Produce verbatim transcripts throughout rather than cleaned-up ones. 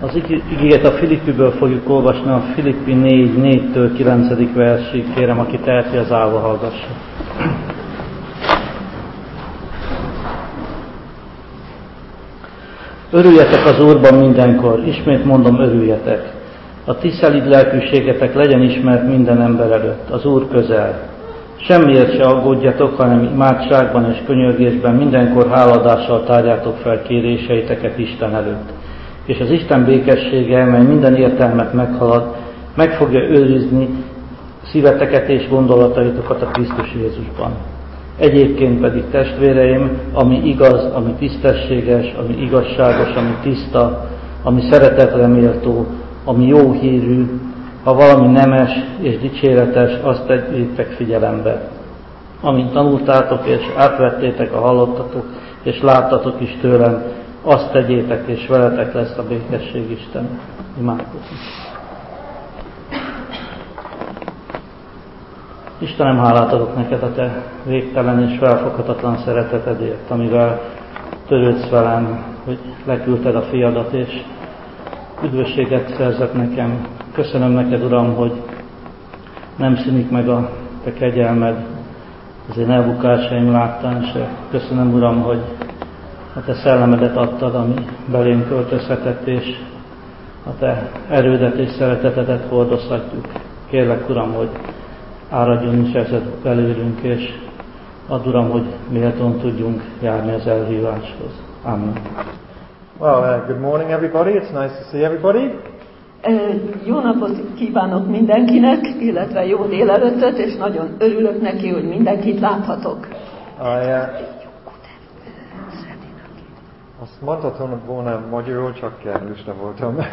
Az igét a Filippiből fogjuk olvasni, a Filippi négy, négytől kilencedik versig. Kérem, aki teheti, az állva hallgassa. Örüljetek az Úrban mindenkor, ismét mondom, örüljetek. A ti szelíd lelkűségetek legyen ismert minden ember előtt, az Úr közel. Semmiért se aggódjatok, hanem imádságban és könyörgésben mindenkor háladással tárjátok fel kéréseiteket Isten előtt. És az Isten békessége, mely minden értelmet meghalad, meg fogja őrizni szíveteket és gondolataitokat a Krisztus Jézusban. Egyébként pedig, testvéreim, ami igaz, ami tisztességes, ami igazságos, ami tiszta, ami szeretetre méltó, ami jó hírű, ha valami nemes és dicséretes, azt tegyétek figyelembe. Amint tanultátok és átvettétek a hallottatok, és láttatok is tőlem, azt tegyétek, és veletek lesz a békesség Isten. Imádkozunk. Istenem, hálát adok neked a te végtelen és felfoghatatlan szeretetedért, amivel törődsz velem, hogy leküldted a fiadat, és üdvösséget szerzett nekem. Köszönöm neked, Uram, hogy nem szűnik meg a te kegyelmed az én elbukásaim láttán se. Köszönöm, Uram, hogy a te szellemedet adtad, ami belém költözhetett, és a te erődet és szeretetedet hordozhatjuk. Kérlek, Uram, hogy áradjon is ezzel belőlünk, és add, Uram, hogy méltón tudjunk járni az elhíváshoz. Amen. Well, uh, good morning everybody. It's nice to see everybody. Jó napot kívánok mindenkinek, illetve jó délelőttöt, és nagyon örülök neki, hogy mindenkit láthatok. I, uh, azt mondhatom volna magyarul, csak lusta voltam. um,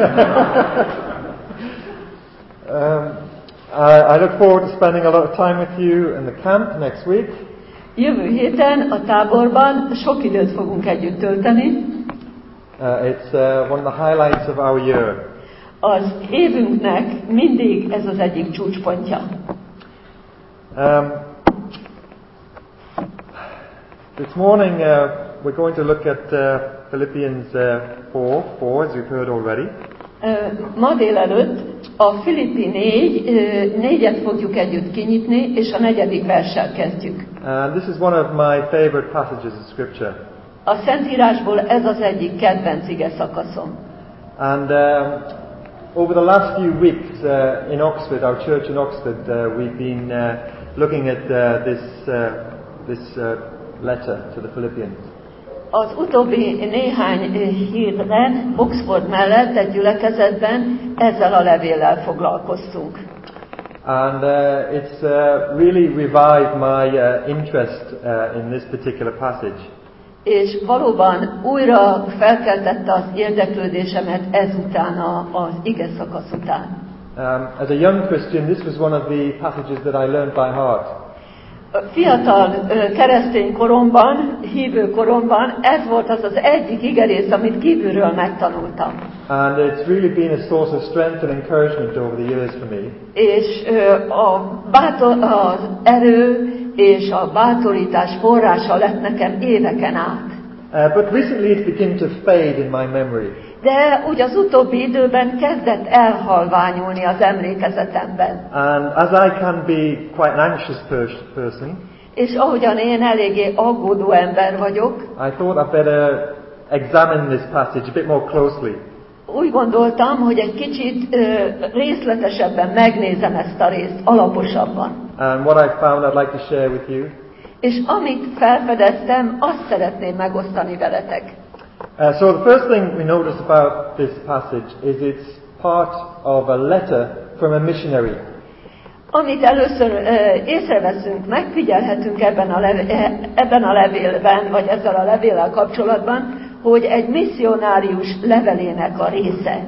I, I look forward to spending a lot of time with you in the camp next week. Jövő héten a táborban sok időt fogunk együtt tölteni. Uh, it's uh, one of the highlights of our year. Az évünknek mindig ez az egyik csúcspontja. Um, this morning uh, we're going to look at uh, Philippians uh, four, four, as you've heard already. Uh, ma délelőtt a Filippi négy, uh, négyet fogjuk együtt kinyitni, és a negyedik verssel kezdjük. And this is one of my favorite passages of Scripture. A Szentírásból ez az egyik kedvenc ige szakaszom. And um, over the last few weeks uh, in Oxford, our church in Oxford, uh, we've been uh, looking at uh, this uh, this uh, letter to the Philippians. Az utóbbi néhány héten Oxford mellett egy gyülekezetben ezzel a levéllel foglalkoztunk. And uh, it's uh, really revived my uh, interest uh, in this particular passage. És valóban újra felkeltette az érdeklődésemet ezután a, az ige szakasz után. Um, as a young Christian, this was one of the passages that I learned by heart. Fiatal keresztény koromban, hívő koromban ez volt az az egyik igerész, amit kívülről megtanultam. And it's really been a source of strength and encouragement over the years for me. És a bátor, az erő és a bátorítás forrása lett nekem éveken át. Uh, but recently it's begun to fade in my memory. De úgy az utóbbi időben kezdett elhalványulni az emlékezetemben. And as I can be quite an anxious person, és ahogyan én eléggé aggódó ember vagyok, I thought I'd better examine this passage a bit more closely. Úgy gondoltam, hogy egy kicsit ö, részletesebben megnézem ezt a részt, alaposabban. And what I found I'd like to share with you. És amit felfedeztem, azt szeretném megosztani veletek. Uh, so the first thing we notice about this passage is it's part of a letter from a missionary. Amit először uh, észreveszünk, megfigyelhetünk ebben a, lev- ebben a levélben, vagy ezzel a levéllel kapcsolatban, hogy egy misszionárius levelének a része.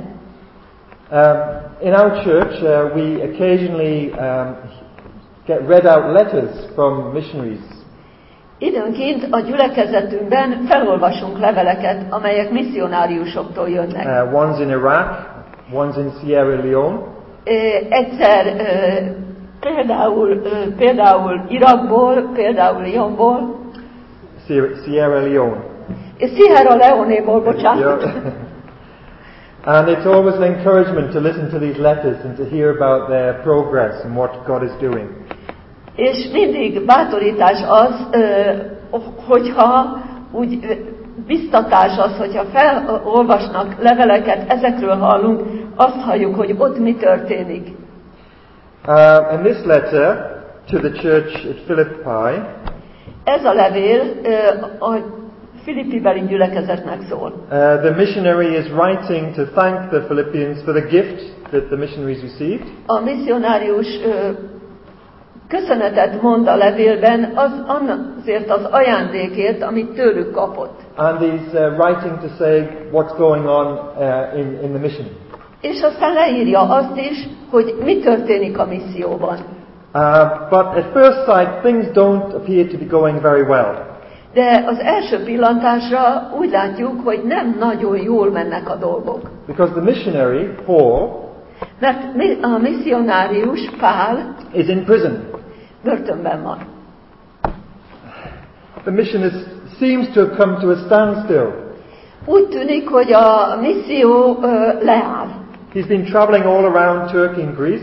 Um, in our church, uh, we occasionally um, get read out letters from missionaries. Időnként a gyülekezetünkben felolvasunk leveleket, amelyek misszionáriusoktól jönnek. Uh, one's in Iraq, one's in Sierra Leone. Uh, egyszer uh, például, uh, például Irakból, például Lyonból, Sierra Leone. és Sierra Leone-ból, bocsánat. And it's always an encouragement to listen to these letters and to hear about their progress and what God is doing. És mindig bátorítás az, hogyha úgy biztatás az, hogyha felolvasnak leveleket, ezekről hallunk, azt halljuk, hogy ott mi történik. Uh, and this letter to the church at Philippi, ez a levél uh, a Filippi-beli gyülekezetnek szól. Uh, the missionary is writing to thank the Philippians for the gift that the missionaries received. A misszionárius uh, köszönetet mond a levélben az, azért az ajándékért, amit tőlük kapott. And he's uh, writing to say what's going on uh, in, in the mission. És aztán leírja azt is, hogy mi történik a misszióban. Uh, but at first sight things don't appear to be going very well. De az első pillantásra úgy látjuk, hogy nem nagyon jól mennek a dolgok. Because the missionary, Paul, mert a misszionárius Pál is in prison. Börtönben van. The mission is, seems to have come to a standstill. Úgy tűnik, hogy a misszió uh, leáll. He's been traveling all around Turkey and Greece.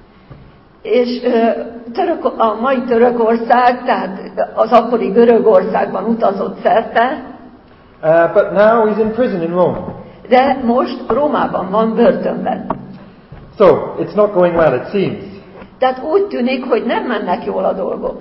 És uh, Török, a mai Törökország, tehát az akkori Görögországban utazott szerte. Uh, but now he's in prison in Rome. De most Rómában van börtönben. So, it's not going well, it seems. Tehát úgy tűnik, hogy nem mennek jól a dolgok.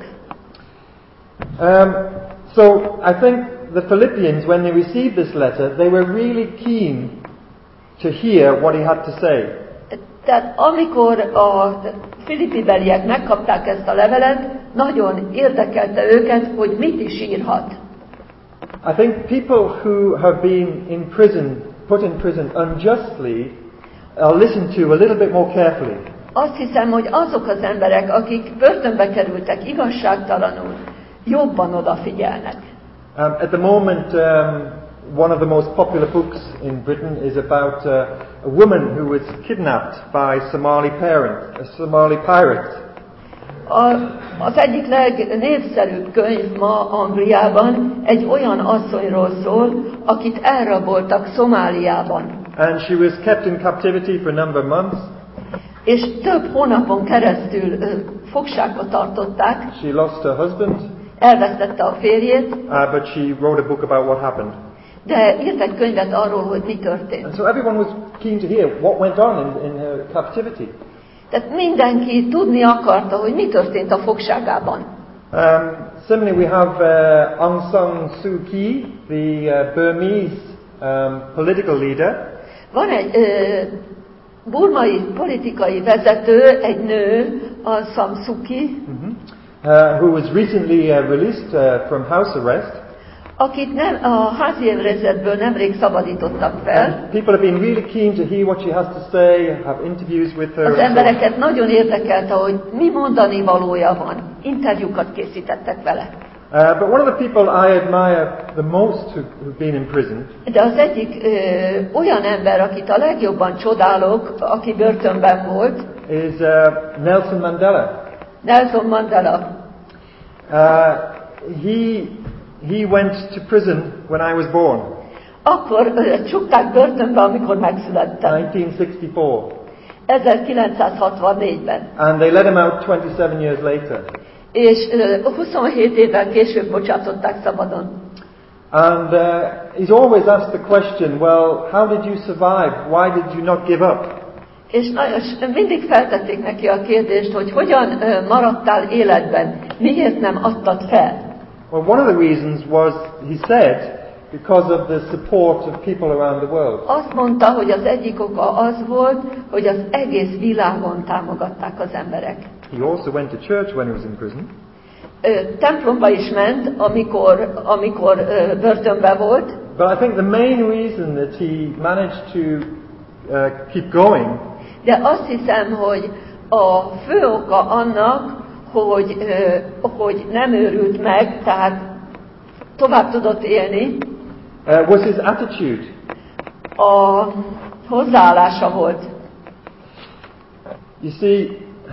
Um, so, I think the Philippians, when they received this letter, they were really keen to hear what he had to say. Tehát amikor a Filippi-beliek megkapták ezt a levelet, nagyon érdekelte őket, hogy mit is írhat. I think people who have been in prison, put in prison unjustly, are listened to a little bit more carefully. Azt hiszem, hogy azok az emberek, akik börtönbe kerültek igazságtalanul, jobban odafigyelnek. Um, at the moment, um, one of the most popular books in Britain is about uh, a woman who was kidnapped by Somali parents, a Somali pirate. A, az egyik legnépszerűbb könyv ma Angliában egy olyan asszonyról szól, akit elraboltak Szomáliában. And she was kept in captivity for a number of months. És több hónapon keresztül uh, fogságba tartották. She lost her husband. Elvesztette a férjét. Uh, but she wrote a book about what happened. De írt egy könyvet arról, hogy mi történt. And so everyone was keen to hear what went on in, in her captivity. Tehát mindenki tudni akarta, hogy mi történt a fogságában. Um, similarly, we have uh, Aung San Suu Kyi, the uh, Burmese um, political leader. Van egy uh, burmai politikai vezető, egy nő, Aung San Suu Kyi, Mm-hmm. Uh, who was recently uh, released uh, from house arrest. Akit nem, a házi őrizetből nemrég szabadítottak fel. And people have been really keen to hear what she has to say, have interviews with her. Az embereket nagyon érdekelte, hogy mi mondani valója van. Interjúkat készítettek vele. Uh, but one of the people I admire the most who, who've been in prison. De az egyik ö, olyan ember, akit a legjobban csodálok, aki börtönben volt, is uh, Nelson Mandela. Nelson Mandela. Uh, he he went to prison when I was born. Akkor ö, csukták börtönbe, amikor megszülettem. nineteen sixty-four. ezerkilencszázhatvannégyben. And they let him out twenty-seven years later. És ö, huszonhét évvel később bocsátották szabadon. And uh, he's always asked the question, well, how did you survive? Why did you not give up? És nagyon, mindig feltették neki a kérdést, hogy hogyan ö, maradtál életben, miért nem adtad fel? Well, one of the reasons was, he said, because of the support of people around the world. Azt mondta, hogy az egyik oka az volt, hogy az egész világon támogatták az emberek. He also went to church when he was in prison. Ö, templomba is ment, amikor, amikor ö, börtönben volt. But I think the main reason that he managed to uh, keep going. De azt hiszem, hogy a fő oka annak, hogy, ö, hogy nem őrült meg, tehát tovább tudott élni, Uh, was his attitude. a hozzáállása volt. You see,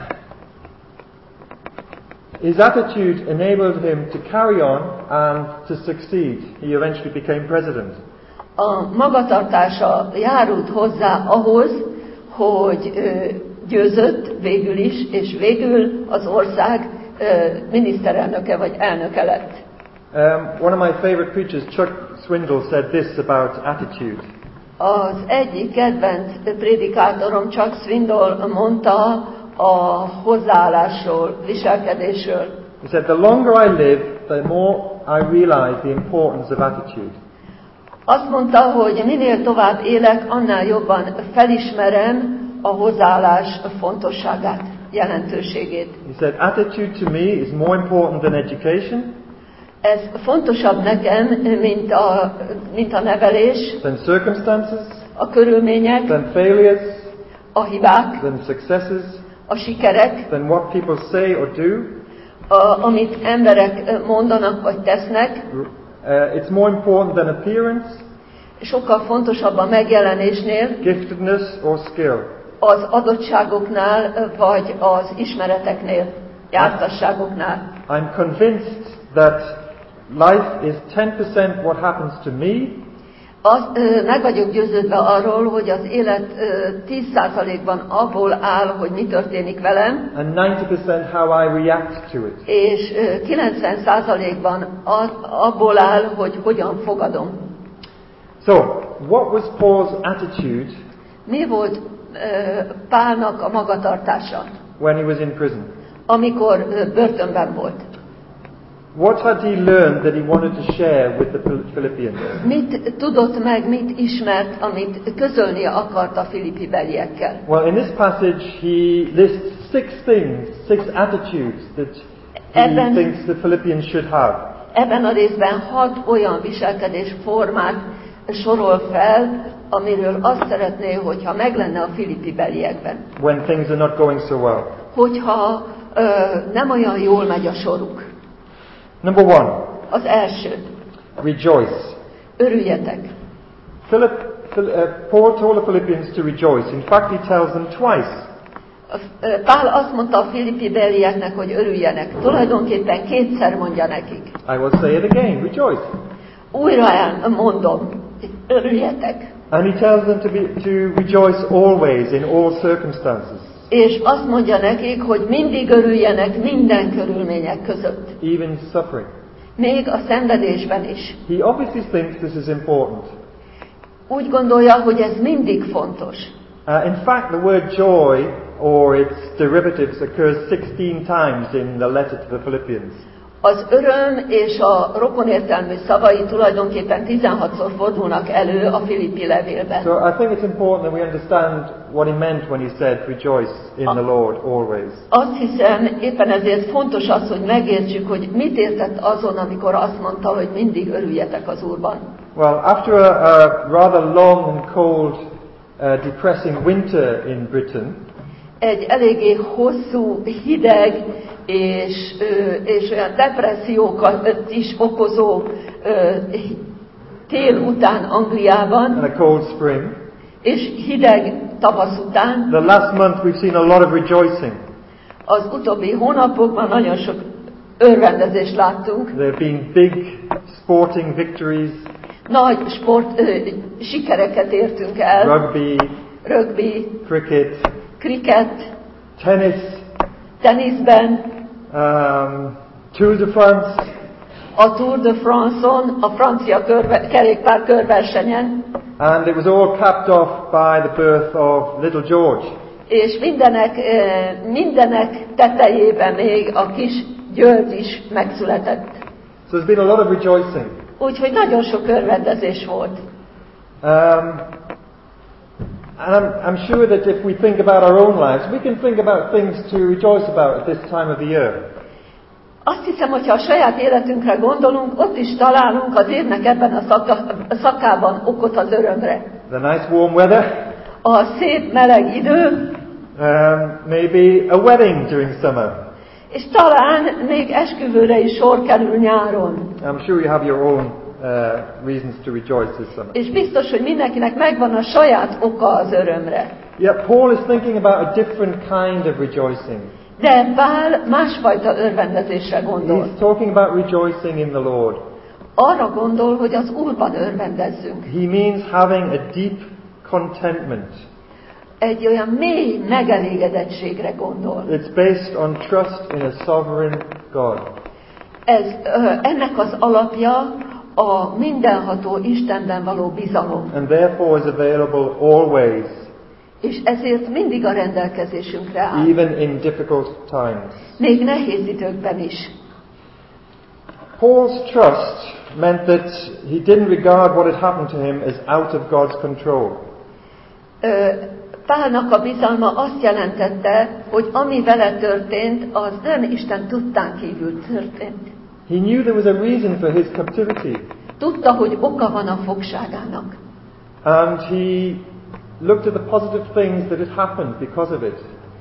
his attitude enabled him to carry on and to succeed. He eventually became president. A magatartása járult hozzá ahhoz, hogy győzött végül is, és végül az ország miniszterelnöke vagy elnöke lett. Um, one of my favorite preachers, Chuck Swindoll, said this about attitude. Az egyik kedvenc prédikátorom, Chuck Swindoll mondta a hozzáállásról, viselkedésről. He said, the longer I live, the more I realize the importance of attitude. Azt mondta, hogy minél tovább élek, annál jobban felismerem a hozzáállás fontosságát, jelentőségét. He said, attitude to me is more important than education. Ez fontosabb nekem, mint a, mint a nevelés, than circumstances, a körülmények, than failures, a hibák, than successes, a sikerek, than what people say or do. A, amit emberek mondanak vagy tesznek. Uh, it's more important than appearance, sokkal fontosabb a megjelenésnél, giftedness or skill. Az adottságoknál vagy az ismereteknél, jártasságoknál. I'm convinced that life is ten percent what happens to me. Az, ö, meg vagyok győződve arról, hogy az élet ö, tíz százalékban abból áll, hogy mi történik velem, and ninety percent how I react to it. És ö, kilencven százalékban abból áll, hogy hogyan fogadom. So, what was Paul's attitude? Mi volt ö, Pálnak a magatartása? When he was in prison? Amikor ö, börtönben volt. What had he learned that he wanted to share with the Philippians? Mit tudott meg, mit ismert, amit közölnie akart a filippi beliekkel? Well, in this passage he lists six things, six attitudes that he Ebben, thinks the Philippians should have. Ebben a részben hat olyan viselkedés formát sorol fel, amiről azt szeretné, hogyha meg lenne a filippi beliekben. When things are not going so well. Hogyha ö, nem olyan jól megy a soruk. Number one. Az első. Rejoice. Örüljetek. Philip, Phil, uh, Paul told the Philippians to rejoice. In fact, he tells them twice. Pál azt mondta a filippi belieknek, hogy örüljenek. Tulajdonképpen kétszer mondja nekik. I will say it again. Rejoice. Újra elmondom. Örüljetek. And he tells them to, be, to rejoice always in all circumstances. És azt mondja nekik, hogy mindig örüljenek minden körülmények között. Even suffering. Még a szenvedésben is. He obviously thinks this is important. Úgy gondolja, hogy ez mindig fontos. Uh, in fact, the word joy or its derivatives occurs sixteen times in the letter to the Philippians. Az öröm és a rokonértelmű szavai tulajdonképpen tizenhatszor fordulnak elő a filippi levélben. So I think it's important that we understand what he meant when he said rejoice in the Lord always. Azt hiszem, éppen ezért fontos az, hogy megértsük, hogy mit értett azon, amikor azt mondta, hogy mindig örüljetek az Úrban. Well, after a, a rather long and cold, uh, depressing winter in Britain, egy eléggé hosszú, hideg és, és olyan depressziókat is okozó tél után Angliában, and a cold spring, és hideg tavasz után, the last month we've seen a lot of rejoicing. Az utóbbi hónapokban nagyon sok örvendezést láttunk. There have been big sporting victories. Nagy sport ö, sikereket értünk el. Rugby, rugby, cricket, cricket, tennis, teniszben, um, Tour de France, a Tour de France-on, a francia körbe, kerékpár körversenyen. And it was all capped off by the birth of little George. És mindenek, mindenek tetejében még a kis György is megszületett. So there's been a lot of rejoicing. Úgyhogy nagyon sok örvendezés volt. Um, and I'm, I'm sure that if we think about our own lives, we can think about things to rejoice about at this time of the year. Azt hiszem, hogyha a saját életünkre gondolunk, ott is találunk az évnek ebben a szaka, szakában okot az örömre. The nice warm weather. A szép meleg idő. Um, maybe a wedding during summer. És talán még esküvőre is sor kerül nyáron. I'm sure you have your own uh, reasons to rejoice this summer. És biztos, hogy mindenkinek megvan a saját oka az örömre. Yeah, Paul is thinking about a different kind of rejoicing. De Pál másfajta örvendezésre gondol. He's talking about rejoicing in the Lord. arra gondol, hogy az Úrban örvendezzünk. He means having a deep contentment. Egy olyan mély megelégedettségre gondol. It's based on trust in a sovereign God. Ez, ennek az alapja a mindenható Istenben való bizalom. And therefore is available always. És ezért mindig a rendelkezésünkre áll. Even in difficult times. Még nehéz időkben is. Paul's trust meant that he didn't regard what had happened to him as out of God's control. Pálnak a bizalma azt jelentette, hogy ami vele történt, az nem Isten tudtán kívül történt. He knew there was a reason for his captivity. Tudta, hogy oka van a fogságának. And he looked at the positive things that had happened because of it.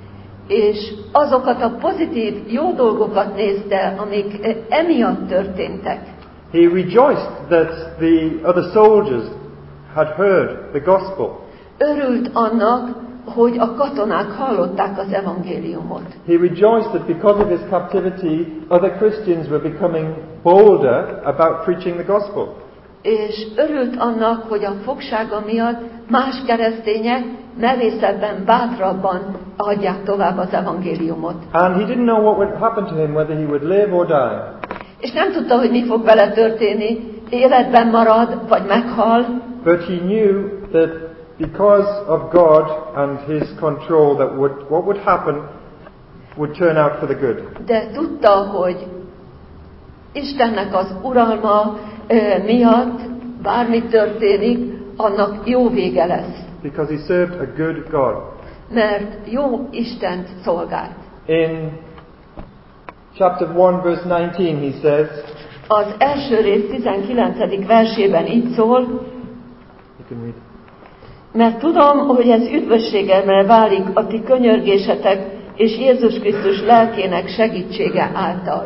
És azokat a pozitív, jó dolgokat nézte, amik emiatt történtek. He rejoiced that the other soldiers had heard the gospel. Örült annak, hogy a katonák hallották az evangéliumot. He rejoiced that because of his captivity, other Christians were becoming bolder about preaching the gospel. És örült annak, hogy a fogsága miatt más keresztények merészebben, bátrabban adják tovább az evangéliumot. And he didn't know what would happen to him, whether he would live or die. És nem tudta, hogy mi fog vele történni, életben marad, vagy meghal. But he knew that because of God and his control, that would, what would happen would turn out for the good. De tudta, hogy Istennek az uralma ö, miatt bármi történik, annak jó vége lesz. Because he served a good God. Mert jó Istent szolgált. In chapter one, verse nineteen, he says, Az első rész tizenkilencedik versében így szól, you can read. mert tudom, hogy ez üdvösségemre válik a ti könyörgésetek és Jézus Krisztus lelkének segítsége által.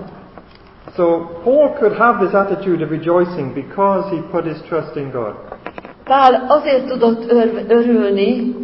So Paul could have this attitude of rejoicing because he put his trust in God. Pál azért tudott ör- örülni,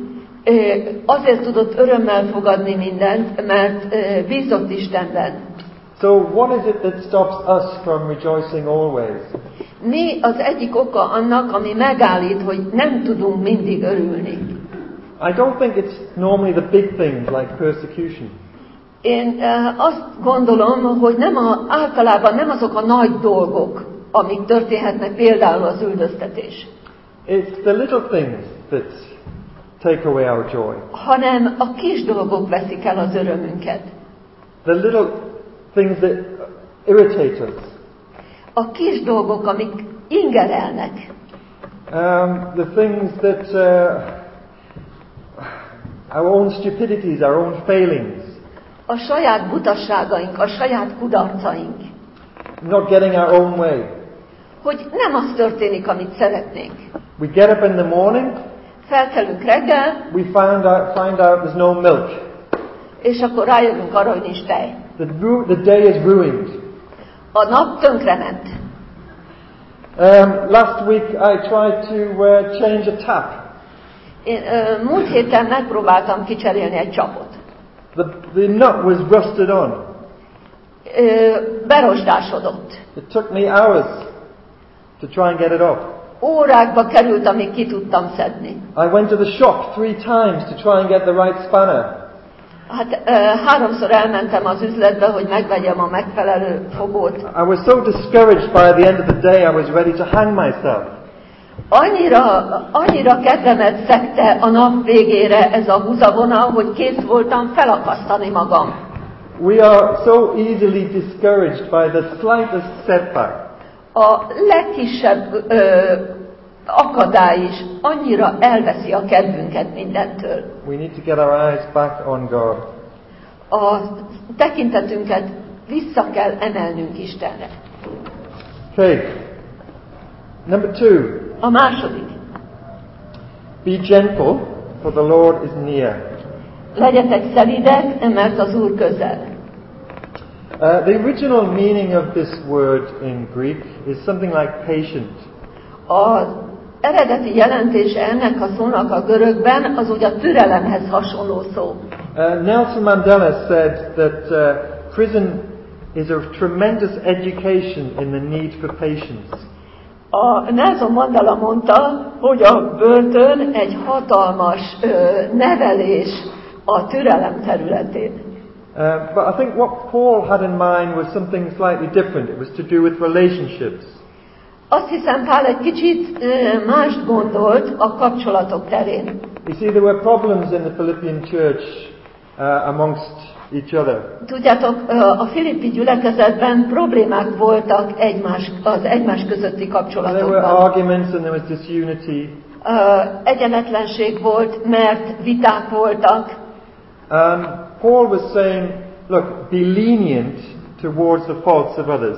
azért tudott örömmel fogadni mindent, mert bízott Istenben. So what is it that stops us from rejoicing always? Mi az egyik oka annak, ami megállít, hogy nem tudunk mindig örülni? I don't think it's normally the big things like persecution. Én azt gondolom, hogy nem a, általában nem azok a nagy dolgok, amik történhetnek, például az üldöztetés. It's the little things that take away our joy. Hanem a kis dolgok veszik el az örömünket. The little things that irritate us. A kis dolgok, amik ingerelnek. Um, the things that uh, our own stupidities, our own failings. A saját butaságaink, a saját kudarcaink. Not getting our own way. Hogy nem az történik, amit szeretnénk. We get up in the morning. Felkelünk reggel. We find out, find out there's no milk. És akkor rájövünk arra, hogy nincs tej. The, the day is ruined. A nap tönkrement. Um, last week I tried to uh, change a tap. Én uh, múlt héten megpróbáltam kicserélni egy csapot. The, the nut was rusted on. Uh, berosdásodott. It took me hours to try and get it off. Órákba került, amíg ki tudtam szedni. I went to the shop three times to try and get the right spanner. Hát uh, háromszor elmentem az üzletbe, hogy megvegyem a megfelelő fogót. I was so discouraged by the end of the day I was ready to hang myself. Annyira, annyira kedvemet szegte a nap végére ez a húzavonal, hogy kész voltam felakasztani magam. We are so easily discouraged by the slightest setback. A legkisebb ö, akadály is annyira elveszi a kedvünket mindentől. We need to get our eyes back on God. A tekintetünket vissza kell emelnünk Istenre. Okay. Number two. A második. Be gentle, for the Lord is near. Legyetek szelídek, mert az Úr közel. Uh, the original meaning of this word in Greek is something like patient. Az eredeti jelentése ennek a szónak a görögben az ugye a türelemhez hasonló szó. Uh, Nelson Mandela said that uh, prison is a tremendous education in the need for patience. A Nelson Mandela mondta, hogy a börtön egy hatalmas ö, nevelés a türelem területén. Uh, but I think what Paul had in mind was something slightly different. It was to do with relationships. Azt hiszem, Pál egy kicsit ö, mást gondolt a kapcsolatok terén. You see, there were problems in the Philippian church uh, amongst each other. Tudjátok, a filippi gyülekezetben problémák voltak egymás, az egymás közötti There were kapcsolatokban. arguments and there was disunity. Uh, egyenetlenség volt, mert viták voltak. Um, Paul was saying, look, be lenient towards the faults of others.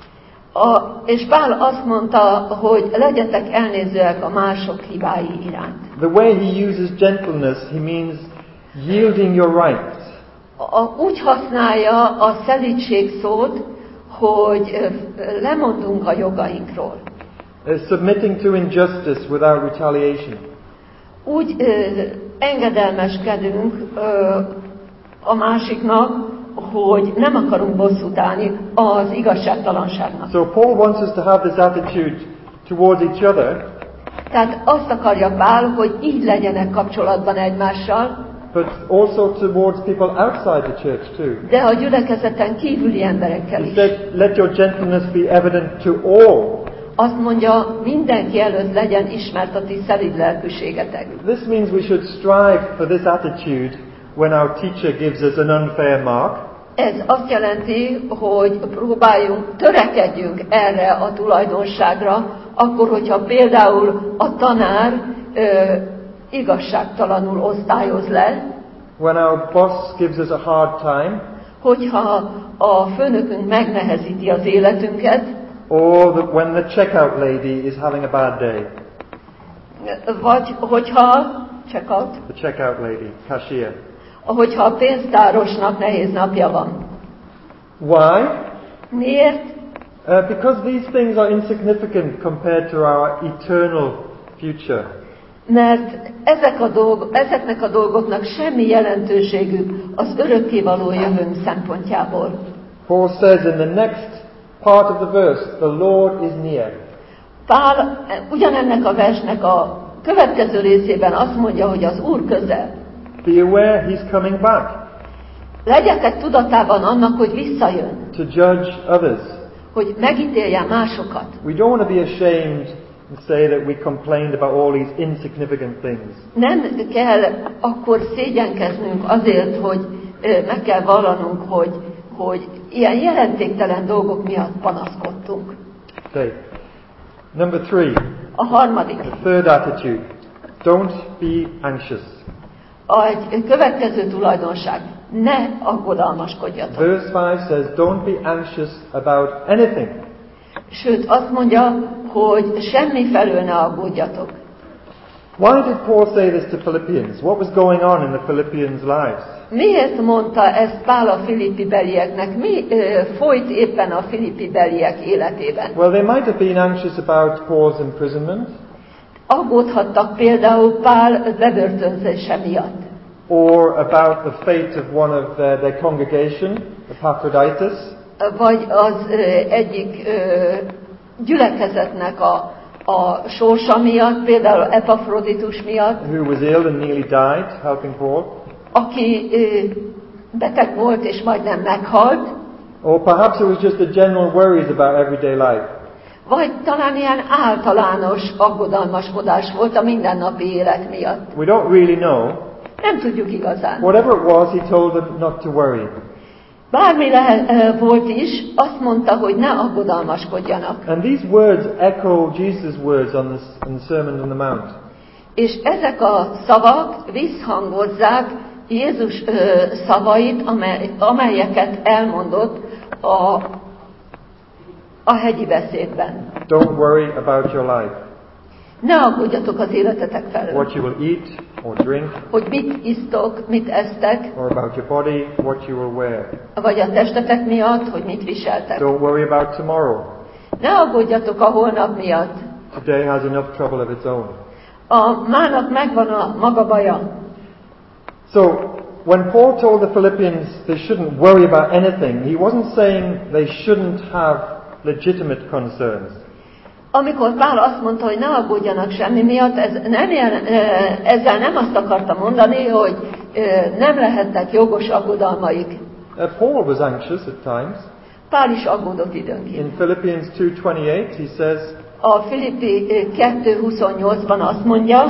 A, és Pál azt mondta, hogy legyetek elnézőek a mások hibái iránt. The way he uses gentleness, he means yielding your rights. A, úgy használja a szelídség szót, hogy ö, lemondunk a jogainkról. Uh, submitting to injustice without retaliation. Úgy ö, engedelmeskedünk ö, a másiknak, hogy nem akarunk bosszút állni az igazságtalanságnak. So Paul wants us to have this attitude towards each other, Tehát azt akarja Pál, hogy így legyenek kapcsolatban egymással, but also towards people outside the church too. de a gyülekezeten kívüli emberekkel He is. said, let your gentleness be evident to all. Azt mondja, mindenki előtt legyen ismert a ti szelíd lelkűségetek. This means we should strive for this attitude when our teacher gives us an unfair mark. Ez azt jelenti, hogy próbáljunk, törekedjünk erre a tulajdonságra, akkor, hogyha például a tanár ö, igazságtalanul osztályoz le, When our boss gives us a hard time, hogyha a főnökünk megnehezíti az életünket, or the, when the checkout lady is having a bad day. vagy hogyha, check out, The checkout lady, cashier. hogyha a pénztárosnak nehéz napja van. Why? Miért? Uh, because these things are insignificant compared to our eternal future. Mert ezek a dolg, ezeknek a dolgoknak semmi jelentőségük az örökkévaló jövőnk szempontjából. Paul says in the next part of the verse, the Lord is near. Pál ugyanennek a versnek a következő részében azt mondja, hogy az Úr közel. Be aware he's coming back Legyetek tudatában annak, hogy visszajön, to judge others. hogy megítélje másokat. We don't want to be ashamed and say that we complained about all these insignificant things. Nem kell akkor szégyenkeznünk azért, hogy ö, meg kell vallanunk, hogy, hogy ilyen jelentéktelen dolgok miatt panaszkodtunk. Okay. Number three, A harmadik, the third attitude. Don't be anxious. a egy következő tulajdonság, ne aggodalmaskodjatok. Verse five says, don't be anxious about anything. Sőt, azt mondja, hogy semmi felől ne aggódjatok. Why did Paul say this to Philippians? What was going on in the Philippians' lives? Miért mondta ezt Pál a filippi belieknek? Mi ö, folyt éppen a filippi beliek életében? Well, they might have been anxious about Paul's imprisonment, Aggódhattak például Pál bebörtönzése miatt, or about the fate of one of their, their congregation, Epaphroditus, vagy az ö, egyik ö, gyülekezetnek a, a sorsa miatt, például Epafroditus miatt, who was ill and nearly died, helping Paul. aki ö, beteg volt és majdnem meghalt, Or perhaps it was just the general worries about everyday life. vagy talán ilyen általános aggodalmaskodás volt a mindennapi élet miatt. We don't really know. Nem tudjuk igazán. Whatever it was, he told them not to worry. Bármi lehet, volt is, azt mondta, hogy ne aggodalmaskodjanak. And these words echo Jesus' words on, this, on the Sermon on the Mount. És ezek a szavak visszhangozzák Jézus ö, szavait, amely, amelyeket elmondott a, a hegyi beszédben. Don't worry about your life, Ne aggódjatok az életetek felől. what you will eat or drink, Hogy mit isztok, mit esztek, or about your body, what you will wear. vagy a testetek miatt, hogy mit viseltek. Don't worry about tomorrow. Ne aggódjatok a holnap miatt. Today has enough trouble of its own. A mának megvan a maga baja. So, when Paul told the Philippians they shouldn't worry about anything, he wasn't saying they shouldn't have legitimate concerns. Amikor Pál azt mondta, hogy ne aggódjanak semmi miatt, ez nem jel, ezzel nem azt akarta mondani, hogy nem lehetnek jogos aggodalmaik. Uh, Paul was anxious at times. Pál is aggódott időnként. In Philippians two twenty-eight he says, a Filippi kettő huszonnyolcban azt mondja,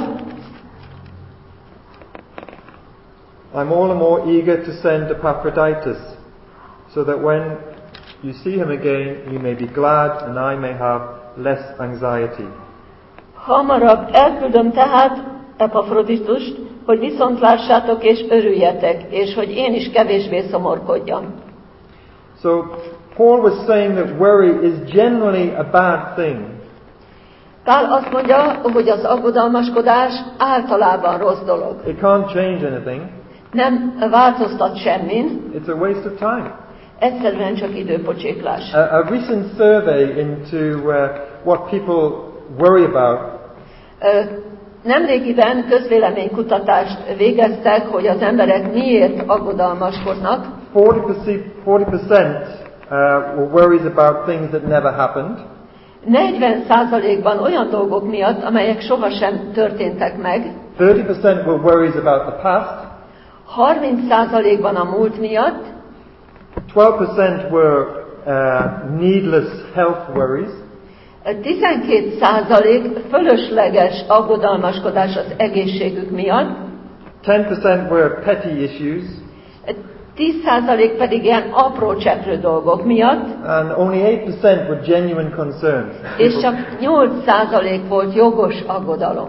I'm all the more eager to send Epaphroditus, so that when you see him again, you may be glad and I may have less anxiety. Hamarabb elküldöm tehát Epafroditust, hogy viszont lássátok és örüljetek, és hogy én is kevésbé szomorkodjam. So Paul was saying that worry is generally a bad thing. Pál azt mondja, hogy az aggodalmaskodás általában rossz dolog. It can't change anything. Nem változtat semmin. It's a waste of time. Egyszerűen csak időpocséklás. A, a recent survey into uh, what people worry about. Uh, Nemrégiben közvéleménykutatást végeztek, hogy az emberek miért aggodalmaskodnak. forty percent uh, were worries about things that never happened. negyven százalékban olyan dolgok miatt, amelyek sohasem történtek meg. thirty percent were worries about the past. harminc százalékban a múlt miatt. twelve percent were uh, needless health worries. tizenkét százalék fölösleges aggodalmaskodás az egészségük miatt. ten percent were petty issues. tíz százalék pedig ilyen apró cseprő dolgok miatt. And only eight percent were genuine concerns. És csak nyolc százalék volt jogos aggodalom.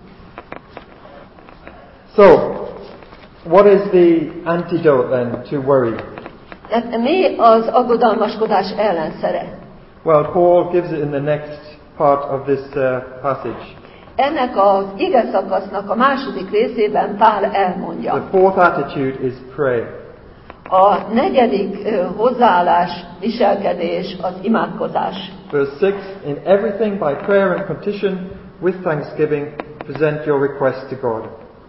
So, what is the antidote then to worry? Tehát mi az aggodalmaskodás ellenszere? Well, Paul gives it in the next part of this uh, passage. Ennek az ige szakasznak a második részében Pál elmondja. The fourth attitude is pray. A negyedik uh, hozzáállás, viselkedés az imádkozás. Verse six, in everything by prayer and petition with thanksgiving present your request to God.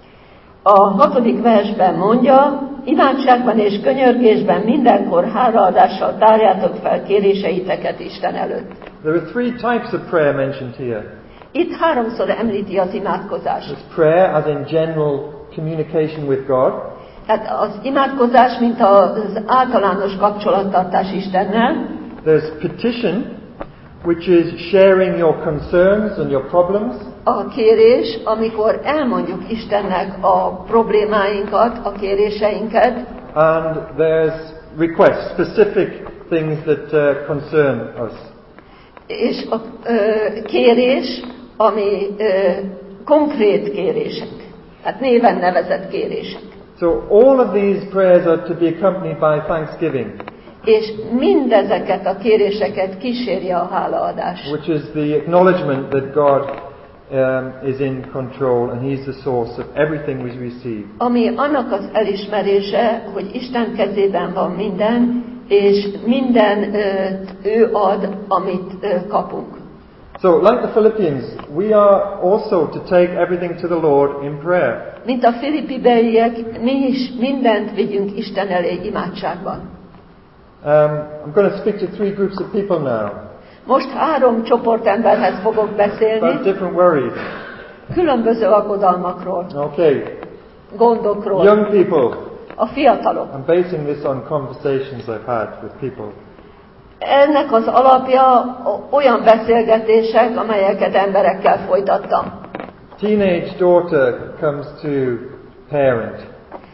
A hatodik versben mondja, imádságban és könyörgésben mindenkor hálaadással tárjátok fel kéréseiteket Isten előtt. There are three types of prayer mentioned here. Itt háromszor említi az imádkozást. There's prayer as in general communication with God. Tehát az imádkozás, mint az általános kapcsolattartás Istennel. There's petition, which is sharing your concerns and your problems. A kérés, amikor elmondjuk Istennek a problémáinkat, a kéréseinket. And there's requests, specific things that uh, concern us. És a ö, kérés, ami ö, konkrét kérések. Tehát néven nevezett kérések. So all of these prayers are to be accompanied by thanksgiving. És mindezeket a kéréseket kísérje a hálaadás. Which is the acknowledgement that God um, is in control and He's the source of everything we receive. Ami annak az elismerése, hogy Isten kezében van minden, és minden ö, ő ad, amit ö, kapunk. So, like the Philippians, we are also to take everything to the Lord in prayer. Mint a Filippi beliek, mi is mindent vigyünk Isten elé imádságban. Um, I'm going to speak to three groups of people now. Most három csoport emberhez fogok beszélni. About different worries. Különböző aggodalmakról. Okay. Gondokról. Young people. A fiatalok. I'm basing this on conversations I've had with people. Ennek az alapja olyan beszélgetések, amelyeket emberekkel folytattam. Teenage daughter comes to parent.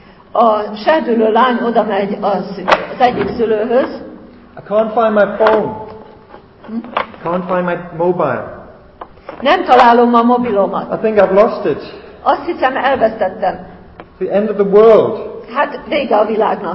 A serdülő lány oda megy az, az egyik szülőhöz. I can't find my phone. Hm? Can't find my mobile. Nem találom a mobilomat. I think I've lost it. Azt hiszem elvesztettem. It's the end of the world. Hát vége a világnak.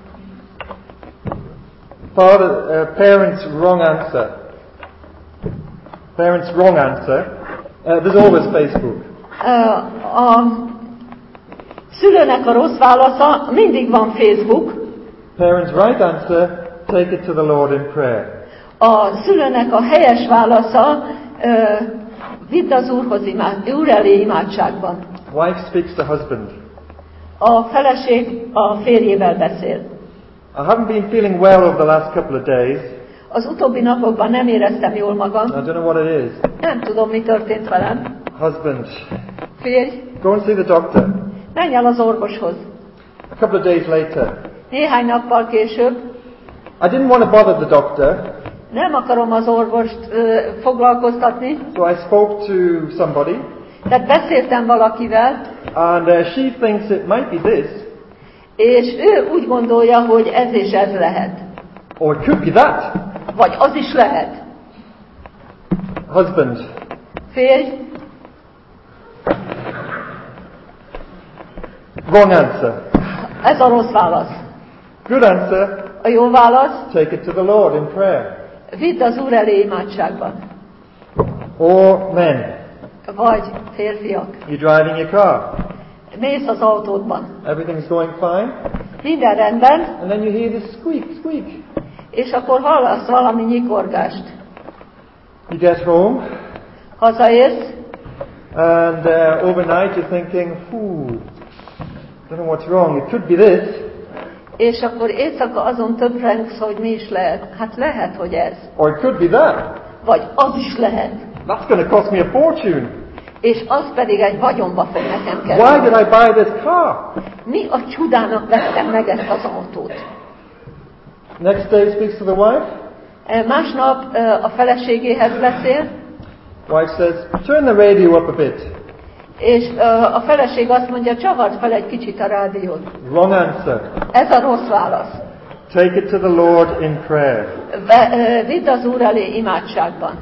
Father, uh, parents' wrong answer. Parents' wrong answer. Uh, there's always Facebook. Uh, a szülőnek a rossz válasza, mindig van Facebook. Parents' right answer, take it to the Lord in prayer. A szülőnek a helyes válasza, uh, vidd az Úrhoz imád, Úr elé imádságban. Wife speaks to husband. A feleség a férjével beszél. I haven't been feeling well over the last couple of days. Az utóbbi napokban nem éreztem jól magam. I don't know what it is. Nem tudom, mi történt velem. Husband, Férj, go and see the doctor. menj el az orvoshoz. A couple of days later, Néhány nappal később, I didn't want to bother the doctor, nem akarom az orvost ö, foglalkoztatni, so I spoke to somebody, tehát beszéltem valakivel, and uh, she thinks it might be this, és ő úgy gondolja, hogy ez és ez lehet. or it could be that. Vagy az is lehet. Husband, Férj, wrong answer. ez a rossz válasz. Good answer, A jó válasz, take it to the Lord in prayer. vidd az Úr elé imádságban. Or men, Vagy férfiak, you're driving your car, mész az autódban. everything's going fine, Minden rendben, and then you hear this squeak, squeak. és akkor hallasz valami nyikorgást. You get home, Hazaérsz, and uh, overnight you're thinking, "Ooh, don't know what's wrong. It could be this." és akkor éjszaka azon töprengsz, hogy mi is lehet. Hát lehet, hogy ez. Or it could be that. Vagy az is lehet. That's going to cost me a fortune. És az pedig egy vagyonba fog nekem Why kerülni. did I buy this car? Mi a csudának vettem meg ezt az autót? Next day speaks to the wife. E, Másnap e, a feleségéhez beszél, Wife says, turn the radio up a bit. és e, a feleség azt mondja, csavard fel egy kicsit a rádiót. Wrong answer. Ez a rossz válasz. Take it to the Lord in prayer. Ve, e, vidd az Úr elé imádságban.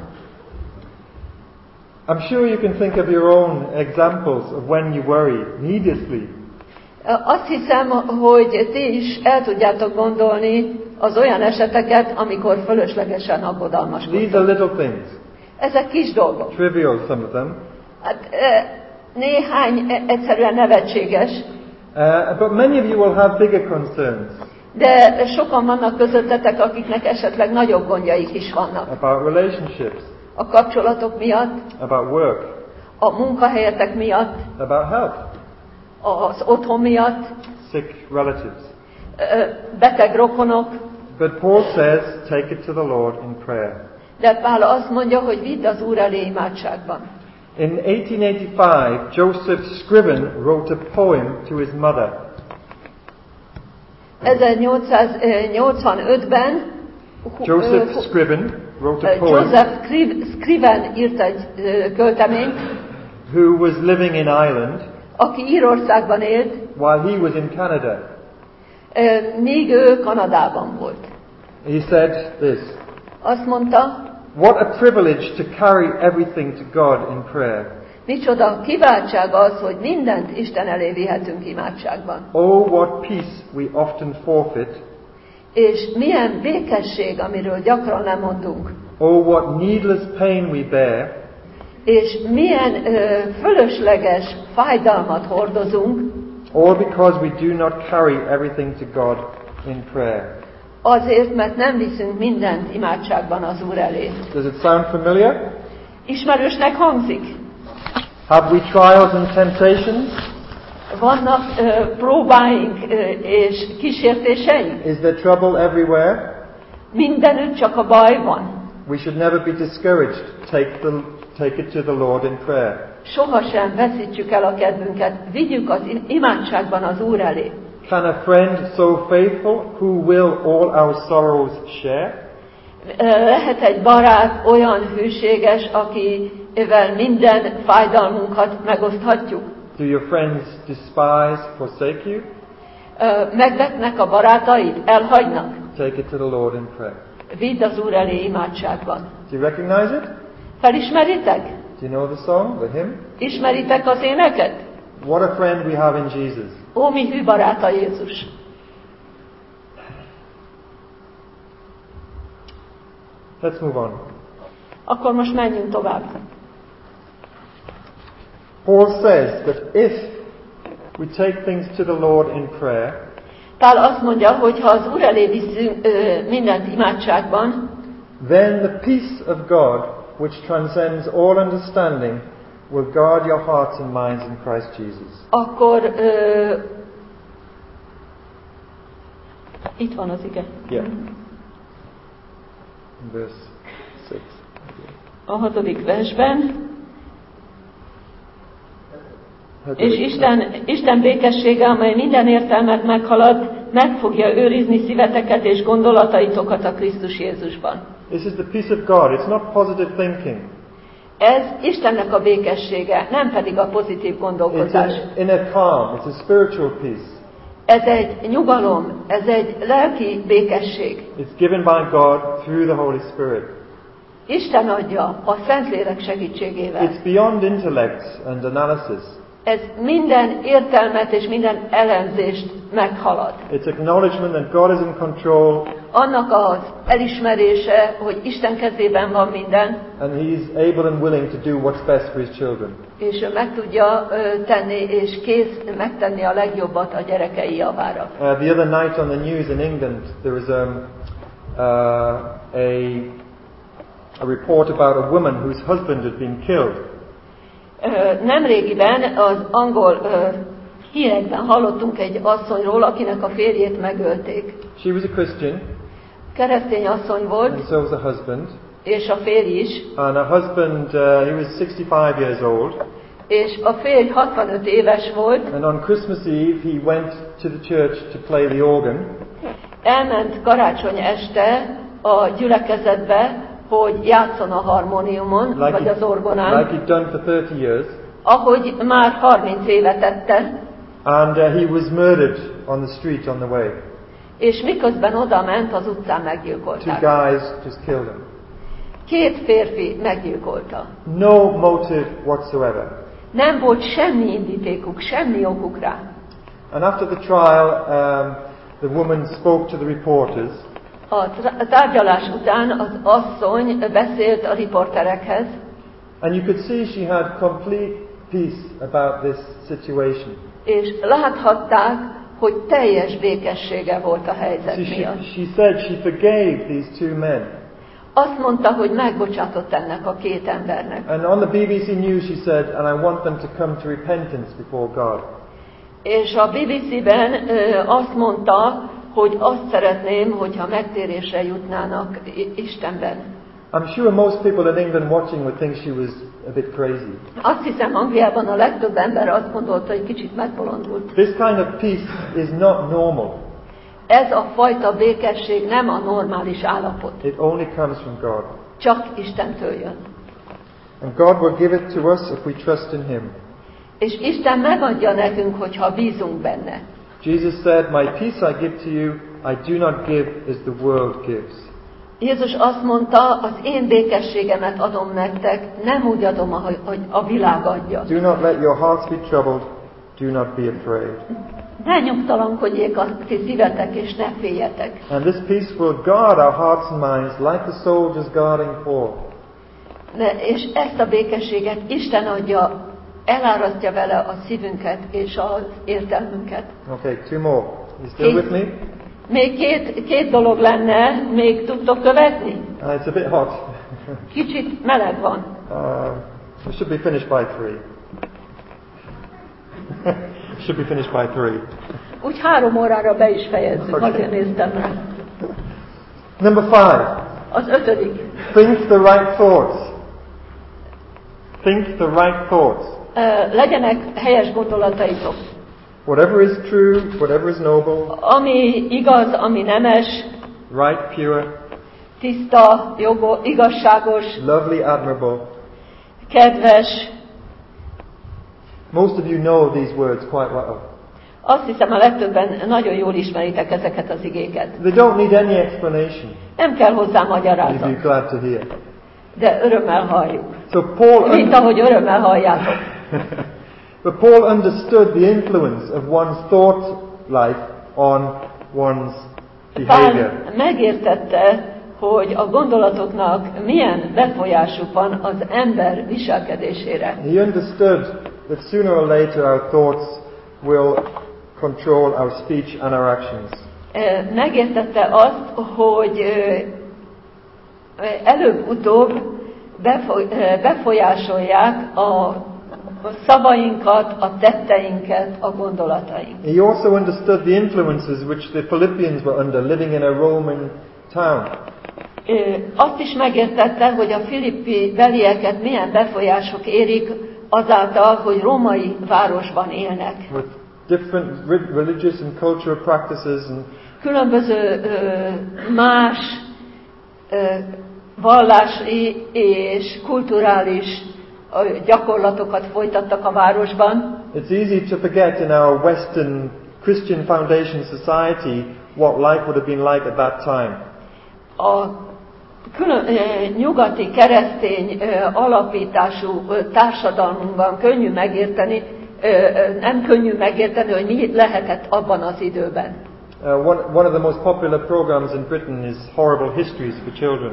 I'm sure you can think of your own examples of when you worry needlessly. E, Azt hiszem, hogy ti is el tudjátok gondolni az olyan eseteket, amikor fölöslegesen aggodalmaskodtok. These are little things. Ezek kis dolgok. Trivial, some of them. Hát, e, néhány e, egyszerűen nevetséges, Uh, but many of you will have bigger concerns de sokan vannak közöttetek, akiknek esetleg nagyobb gondjaik is vannak. about relationships, A kapcsolatok miatt, about work, a munkahelyetek miatt, about health, az otthon miatt, sick relatives. ö, beteg rokonok, But Paul says, take it to the Lord in prayer. de Pál azt mondja, hogy vidd az Úr elé imádságban. In eighteen eighty-five, Joseph Scriven wrote a poem to his mother. ezernyolcszáznyolcvanötben Joseph Scriven wrote a poem Joseph Scriven írt egy ö, költeményt, who was living in Ireland aki Írországban élt, while he was in Canada. ö, míg ő Kanadában volt. He said this, Azt mondta, what a privilege to carry everything to God in prayer. micsoda kiváltság az, hogy mindent Isten elé vihetünk imádságban. Oh, what peace we often forfeit. És milyen békesség, amiről gyakran lemondunk. Oh, what needless pain we bear. És milyen ö, fölösleges fájdalmat hordozunk, All because we do not carry everything to God in prayer. azért, mert nem viszünk mindent imádságban az Úr elé. Does it sound familiar? Ismerősnek hangzik? Have we trials and temptations? Vannak ö, próbáink ö, és kísértéseink? Is there trouble everywhere? Mindenütt csak a baj van. We should never be discouraged. Take, the, take it to the Lord in prayer. Sohasem veszítsük el a kedvünket, vigyük az imádságban az Úr elé. Can a friend so faithful who will all our sorrows share? Lehet egy barát olyan hűséges, akivel minden fájdalmunkat megoszthatjuk. Do your friends despise, forsake you? Megvetnek a barátaid, elhagynak. Take it to the Lord in prayer. Vidd az Úr elé imádságban. Do you recognize it? Felismeritek? Do you know the song, the hymn? Ismeritek az éneket? What a friend we have in Jesus. Ó, mi hű baráta Jézus! Let's move on. Akkor most menjünk tovább. Paul says that if we take things to the Lord in prayer, Pál azt mondja, hogy ha az Úr elé viszünk ö, mindent imádságban, then the peace of God, which transcends all understanding, will guard your hearts and minds in Christ Jesus. akkor ö, Itt van az ige. Yeah. Verse six. A hatodik versben. Hatodik. És Isten, Isten békessége, amely minden értelmet meghalad, meg fogja őrizni szíveteket és gondolataitokat a Krisztus Jézusban. This is the peace of God. It's not positive thinking. Ez Istennek a békessége, nem pedig a pozitív It's gondolkodás. an inner calm. It's a spiritual peace. Ez egy nyugalom, ez egy lelki békesség. It's given by God through the Holy Spirit. Isten adja a Szentlélek segítségével. It's beyond intellect and analysis. Ez minden értelmet és minden elemzést meghalad. It's acknowledgement that God is in control Annak az elismerése, hogy Isten kezében van minden, and He's able and willing to do what's best for His children. és ő meg tudja ö, tenni, és kész megtenni a legjobbat a gyerekei javára. Uh, the other night on the news in England, there was um, uh, a, a report about a woman whose husband had been killed. Ö, Nemrégiben az angol ö, hírekben hallottunk egy asszonyról, akinek a férjét megölték. She was a Christian, Keresztény asszony and volt, so was her husband. és a férj is, And her husband, uh, he was sixty-five years old. és a férj hatvanöt éves volt, And on Christmas Eve, he went to the church to play the organ. elment karácsony este a gyülekezetbe, hogy játszon a harmóniumon, Like, vagy he, az orgonán, like he'd done for thirty years. ahogy már harminc éve tette, And uh, he was murdered on the street on the way. és miközben oda ment, az utcán Two meggyilkolták. guys just killed him. Két férfi meggyilkolta. No motive whatsoever. Nem volt semmi indítékuk, semmi okuk rá. And after the trial, um, the woman spoke to the reporters. A tr- tárgyalás után az asszony beszélt a riporterekhez, And you could see she had complete peace about this situation. és láthatták, hogy teljes békessége volt a helyzet See, she, miatt. she said she forgave these two men. Azt mondta, hogy megbocsátott ennek a két embernek. And on the B B C News she said, and I want them to come to repentance before God. És a bé bé cé-ben ö, azt mondta, hogy azt szeretném, hogyha megtérésre jutnának I- Istenben. I'm sure most people in England watching would think she was a bit crazy. Azt hiszem, Angliában a legtöbb ember azt gondolta, hogy kicsit megbolondult. This kind of peace is not normal. Ez a fajta békesség nem a normális állapot, It only comes from God. csak Istentől jön. And God will give it to us if we trust in Him. És Isten megadja nekünk, hogyha bízunk benne. Jesus said, "My peace I give to you, I do not give as the world gives." Jézus azt mondta, az én békességemet adom nektek, nem úgy adom, ahogy a világ adja. Do not let your hearts be troubled, do not be afraid. Ne nyugtalankodjék a ti szívetek, és ne féljetek. And this peace will guard our hearts and minds like the soldiers guarding Paul. Ne, és ezt a békességet Isten adja, elárasztja vele a szívünket és az értelmünket. Okay, two more. You still with me? Még két, két dolog lenne, még tudtok követni? Uh, it's a bit hot. Kicsit meleg van. uh, we should be finished by three. should be finished by three. Úgy három órára be is fejezzük, Okay. azért néztem rá. Number five. Az ötödik. Think the right thoughts. Think the right thoughts. Uh, legyenek helyes gondolataitok. Whatever is true, whatever is noble, Ami igaz, ami nemes, right, pure, tiszta, jogo, igazságos, lovely, admirable. kedves. Most of you know these words quite well. Azt hiszem, a legtöbben nagyon jól ismeritek ezeket az igéket. They don't need any explanation. Nem kell hozzá You'd magyarázat, be glad to hear. de örömmel halljuk. So Paul, Mint ahogy örömmel halljátok. but Paul understood the influence of one's thought life on one's behavior. Pál megértette, hogy a gondolatoknak milyen befolyásuk van az ember viselkedésére. He understood that sooner or later our thoughts will control our speech and our actions. Megértette azt, hogy előbb-utóbb befolyásolják a szavainkat, a tetteinket, a gondolatainkat. He also understood the influences which the Philippians were under, living in a Roman town. Azt is megértette, hogy a filippi belieket milyen befolyások érik azáltal, hogy római városban élnek. With different religious and cultural practices and különböző más vallási és kulturális gyakorlatokat folytattak a városban. It's easy to forget in our Western Christian Foundation society what life would have been like at that time. A külön, nyugati keresztény alapítású társadalmunkban könnyű megérteni, nem könnyű megérteni, hogy mi lehetett abban az időben. Uh, one, one of the most popular programs in Britain is Horrible Histories for Children.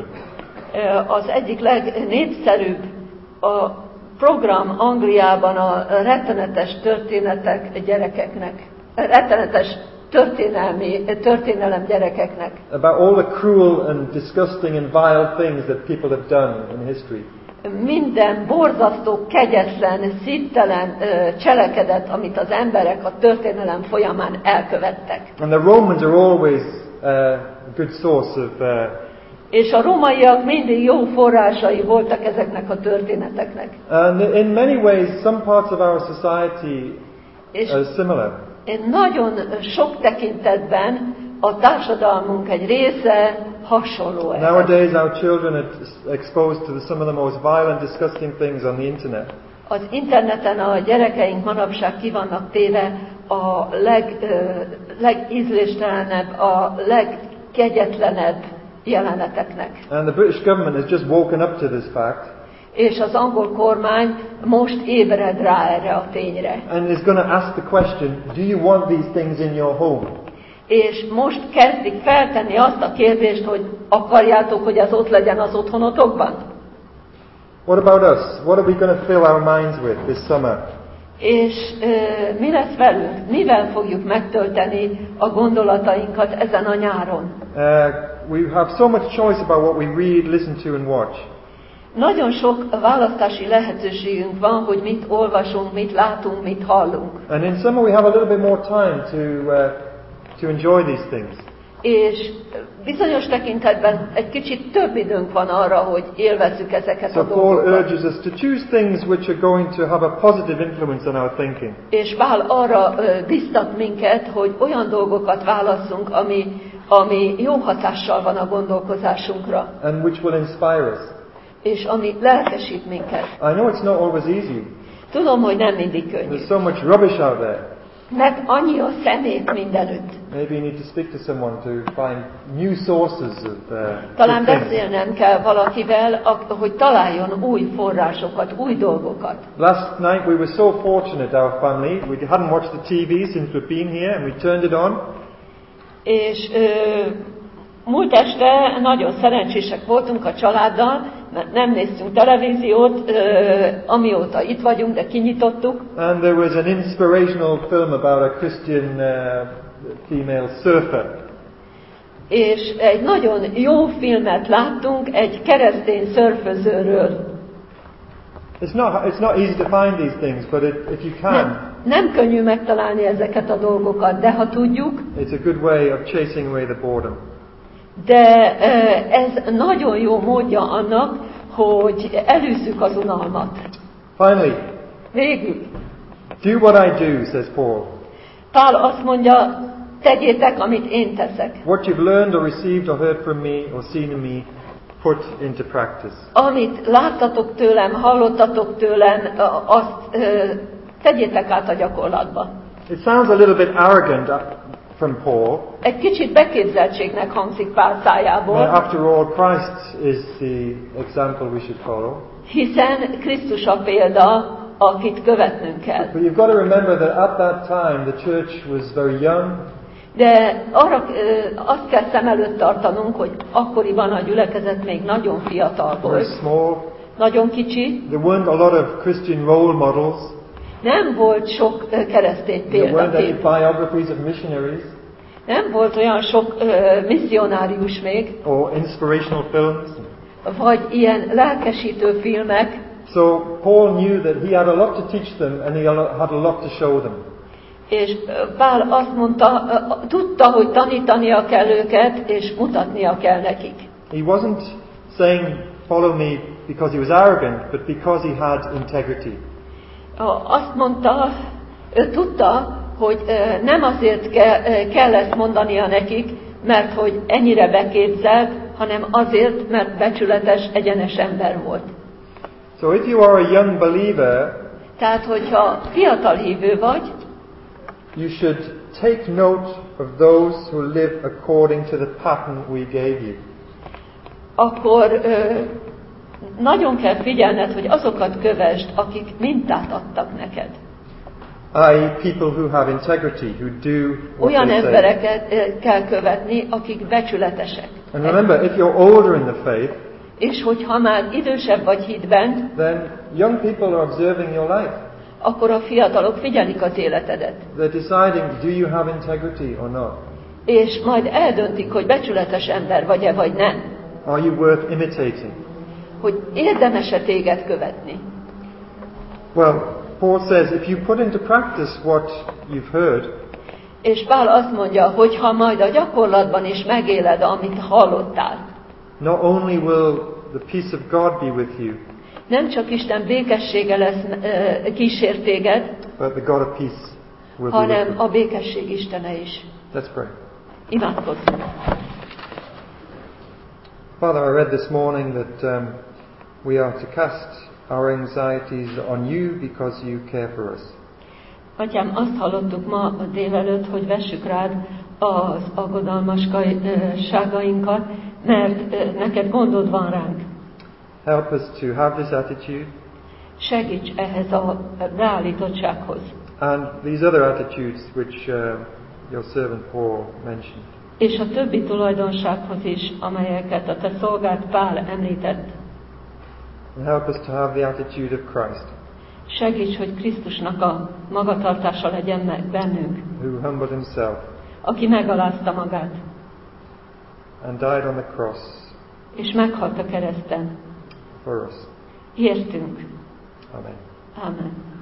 Az egyik legnépszerűbb a program Angliában a rettenetes történetek gyerekeknek, rettenetes történelmi, történelem gyerekeknek. About all the cruel and disgusting and vile things that people have done in history. Minden borzasztó, kegyetlen, szívtelen cselekedet, amit az emberek a történelem folyamán elkövettek. And the Romans are always uh, a good source of uh, és a rómaiak mindig jó forrásai voltak ezeknek a történeteknek. And in many ways some parts of our society és are similar. Nagyon sok tekintetben a társadalmunk egy része hasonló. Nowadays our children are exposed to some of the most violent, disgusting things on the internet. Az interneten a gyerekeink manapság ki vannak téve a leg, uh, legízléstelenebb, a legkegyetlenebb jeleneteknek. And the British government has just woken up to this fact. És az angol kormány most ébred rá erre a tényre. And is going to ask the question, do you want these things in your home? És most kezdik feltenni azt a kérdést, hogy akarjátok, hogy ez ott legyen az otthonotokban? What about us? What are we going to fill our minds with this summer? És uh, mi lesz velünk? Mivel fogjuk megtölteni a gondolatainkat ezen a nyáron? Uh, we have so much choice about what we read, listen to and watch. Nagyon sok választási lehetőségünk van, hogy mit olvasunk, mit látunk, mit hallunk. And in summer we have a little bit more time to uh, to enjoy these things. És bizonyos tekintetben egy kicsit több időnk van arra, hogy élvezzük ezeket so a dolgokat. Paul urges us to choose things which are going to have a positive influence on our thinking. És Pál arra uh, biztat minket, hogy olyan dolgokat válasszunk, ami, ami jó hatással van a gondolkozásunkra. And which will inspire us. És ami lelkesít minket. I know it's not always easy. Tudom, hogy nem mindig könnyű. There's so much rubbish out there. Mert annyi a szemét mindenütt. Maybe you need to speak to someone to find new sources of uh, Talán good things. beszélnem kell valakivel, hogy találjon új forrásokat, új dolgokat. Last night we were so fortunate, our family. We hadn't watched the T V since we've been here, and we turned it on. És ö, múlt este nagyon szerencsések voltunk a családdal, mert nem néztünk televíziót, ö, amióta itt vagyunk, de kinyitottuk. And there was an inspirational film about a Christian uh, female surfer. És egy nagyon jó filmet láttunk egy keresztény szörfözőről. It's not it's not easy to find these things, but it, if you can, Nem, nem könnyű megtalálni ezeket a dolgokat, de ha tudjuk, it's a good way of chasing away the boredom. de ez nagyon jó módja annak, hogy elűzzük az unalmat. Finally, Végül, do what I do, says Paul. Pál azt mondja, tegyétek, amit én teszek. What you've learned or received or heard from me or seen in me, put into practice. Amit láttatok tőlem, hallottatok tőlem, azt tegyétek át a gyakorlatba. It sounds a little bit arrogant from Paul. Egy kicsit beképzeltségnek hangzik Pál szájából. After all, Christ is the example we should follow. Hiszen Krisztus a példa, akit követnünk kell. But you've got to remember that at that time the church was very young. De arra azt kell szem előtt tartanunk, hogy akkoriban a gyülekezet még nagyon fiatal Very volt. small. Nagyon kicsi. There weren't a lot of Christian role models. Nem volt sok keresztény There weren't any példakép. biographies of missionaries. Nem volt olyan sok uh, misszionárius még, Or inspirational films. vagy ilyen lelkesítő filmek. So Paul knew that he had a lot to teach them and he had a lot to show them. És Pál azt mondta, tudta, hogy tanítania kell őket, és mutatnia kell nekik. He wasn't saying, follow me because he was arrogant, but because he had integrity. Azt mondta, ő tudta, hogy nem azért kell ezt mondania nekik, mert hogy ennyire beképzelt, hanem azért, mert becsületes, egyenes ember volt. So if you are a young believer, tehát hogyha fiatal hívő vagy, you should take note of those who live according to the pattern we gave you. Akkor ö, nagyon kell figyelned, hogy azokat kövesd, akik mintát adtak neked. that is, people who have integrity, who do what Olyan they say. embereket ö, kell követni, akik becsületesek. And remember, if you're older in the faith, és hogyha már idősebb vagy hitben, then young people are observing your life. akkor a fiatalok figyelik az életedet. They're deciding, do you have integrity or not? És majd eldöntik, hogy becsületes ember vagy-e, vagy nem. Are you worth imitating? Hogy érdemes-e téged követni. Well, Paul says, if you put into practice what you've heard, és Pál azt mondja, hogy ha majd a gyakorlatban is megéled, amit hallottál, not only will the peace of God be with you, nem csak Isten békessége lesz uh, kísér téged, but the God of peace will be hanem with you. a békesség Istene is. Let's pray. Imádkozzunk. Father, I read this morning that um, we are to cast our anxieties on you because you care for us. Atyám, azt hallottuk ma a délelőtt, hogy vessük rád az aggodalmasságainkat, mert neked gondod van ránk. Help us to have this attitude Segíts ehhez a beállítottsághoz. and these other attitudes which uh, your servant Paul mentioned. És a többi tulajdonsághoz is, amelyeket a te szolgád Pál említett. And help us to have the attitude of Christ, Segíts, hogy Krisztusnak a magatartása legyen meg bennünk, who humbled himself aki megalázta magát, and died on the cross és meghalt a kereszten. for us. Értünk. Amen. Amen.